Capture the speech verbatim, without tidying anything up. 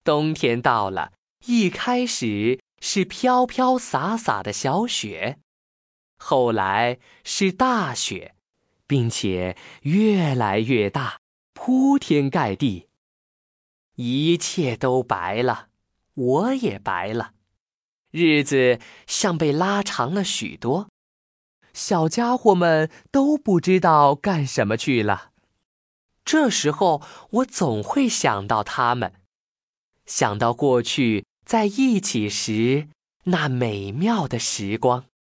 冬天到了，一开始是飘飘洒洒的小雪，后来是大雪，并且越来越大，铺天盖地。一切都白了，我也白了，日子像被拉长了许多。小家伙们都不知道干什么去了。这时候，我总会想到他们，想到过去在一起时那美妙的时光。